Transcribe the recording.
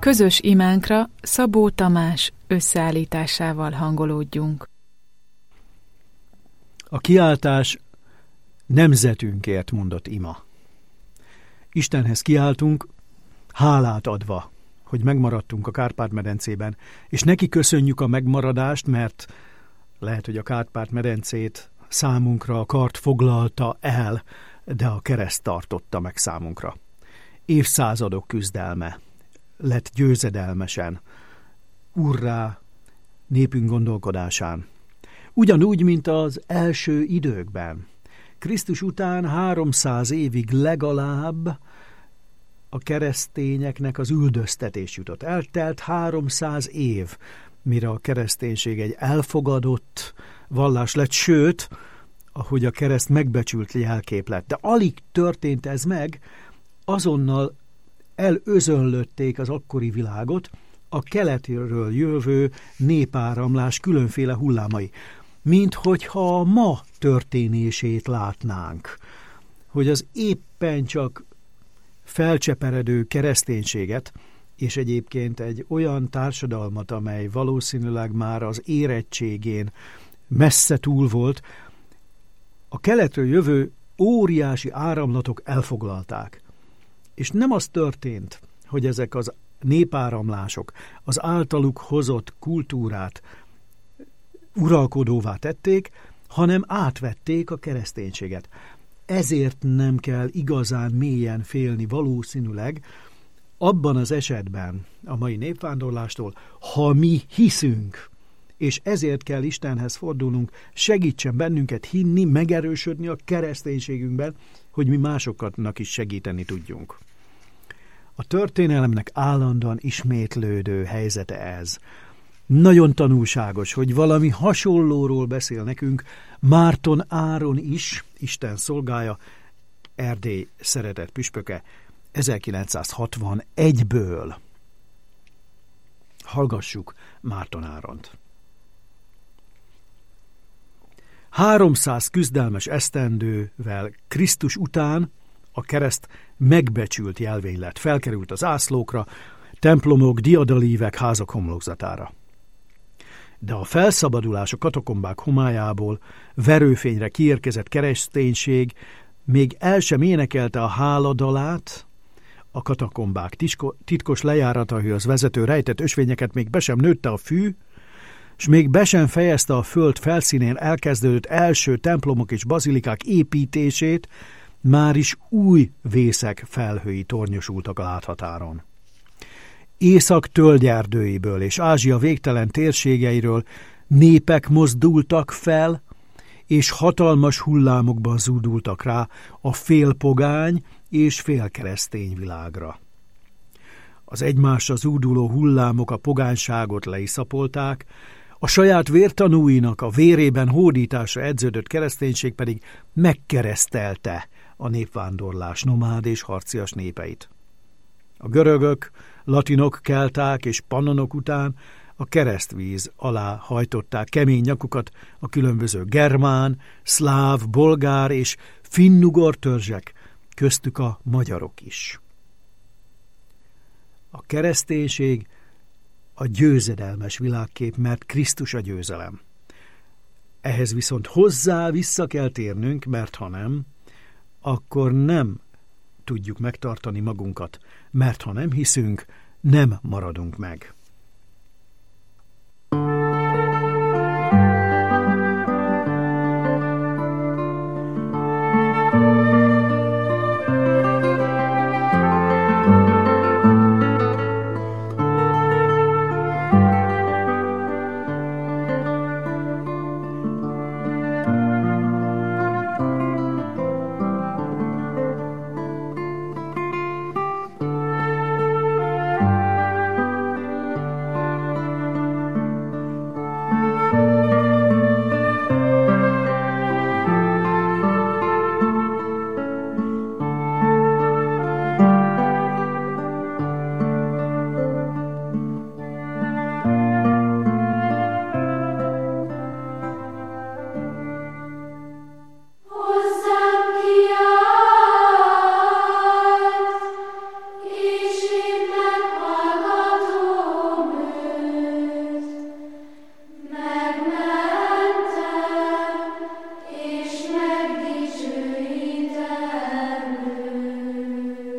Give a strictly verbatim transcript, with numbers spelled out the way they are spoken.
Közös imánkra Szabó Tamás összeállításával hangolódjunk. A kiáltás nemzetünkért mondott ima. Istenhez kiáltunk, hálát adva, hogy megmaradtunk a Kárpát-medencében, és neki köszönjük a megmaradást, mert lehet, hogy a Kárpát-medencét számunkra a kard foglalta el, de a kereszt tartotta meg számunkra. Évszázadok küzdelme lett győzedelmesen, urrá népünk gondolkodásán. Ugyanúgy, mint az első időkben. Krisztus után háromszáz évig legalább a keresztényeknek az üldöztetés jutott. Eltelt háromszáz év, mire a kereszténység egy elfogadott vallás lett, sőt, ahogy a kereszt megbecsült jelkép lett. De alig történt ez meg, azonnal elözönlötték az akkori világot a keletről jövő népáramlás különféle hullámai. Mint hogyha a ma történését látnánk, hogy az éppen csak felcseperedő kereszténységet, és egyébként egy olyan társadalmat, amely valószínűleg már az érettségén messze túl volt, a keletről jövő óriási áramlatok elfoglalták. És nem az történt, hogy ezek az népáramlások az általuk hozott kultúrát uralkodóvá tették, hanem átvették a kereszténységet. Ezért nem kell igazán mélyen félni valószínűleg abban az esetben a mai népvándorlástól, ha mi hiszünk, és ezért kell Istenhez fordulnunk, segítsen bennünket hinni, megerősödni a kereszténységünkben, hogy mi másoknak is segíteni tudjunk. A történelemnek állandóan ismétlődő helyzete ez. Nagyon tanulságos, hogy valami hasonlóról beszél nekünk Márton Áron is, Isten szolgája, Erdély szeretett püspöke, ezerkilencszázhatvanegyből. Hallgassuk Márton Áront. Háromszáz küzdelmes esztendővel Krisztus után a kereszt megbecsült jelvény lett, felkerült az zászlókra, templomok, diadalívek, házak homlokzatára. De a felszabadulás a katakombák homályából verőfényre kiérkezett kereszténység még el sem énekelte a háladalát, a katakombák titkos lejárataihoz vezető rejtett ösvényeket még be sem nőtte a fű, s még be sem fejezte a föld felszínén elkezdődött első templomok és bazilikák építését, már is új vészek felhői tornyosultak a láthatáron. Észak tölgyerdőiből és Ázsia végtelen térségeiről népek mozdultak fel, és hatalmas hullámokban zúdultak rá a félpogány és félkeresztény világra. Az egymásra zúduló hullámok a pogányságot leiszapolták, a saját vértanúinak a vérében hódításra edződött kereszténység pedig megkeresztelte a népvándorlás nomád és harcias népeit. A görögök, latinok, kelták és pannonok után a keresztvíz alá hajtották kemény nyakukat a különböző germán, szláv, bolgár és finnugor törzsek, köztük a magyarok is. A kereszténység a győzedelmes világkép, mert Krisztus a győzelem. Ehhez viszont hozzá vissza kell térnünk, mert ha nem, akkor nem tudjuk megtartani magunkat, mert ha nem hiszünk, nem maradunk meg.